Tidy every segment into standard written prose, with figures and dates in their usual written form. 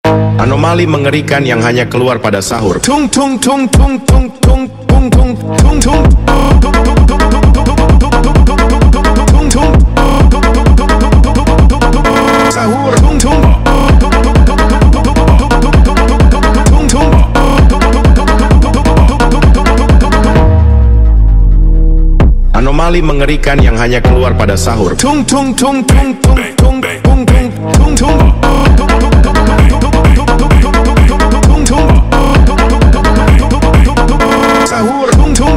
Anomali mengerikan yang hanya keluar pada sahur. Tung tung tung tung tung tung tung tung tung tung. Sahur tung tung. Anomali mengerikan yang hanya keluar pada sahur. Tung tung tung tung tung tung tung tung tung. Sahur tung tung.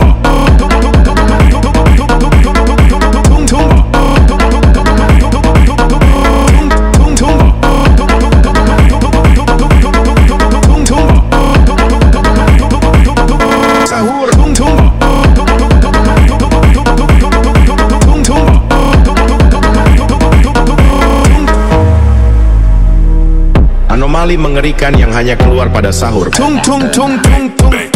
Anomali mengerikan yang hanya keluar pada sahur. Tung tung tung tung tung.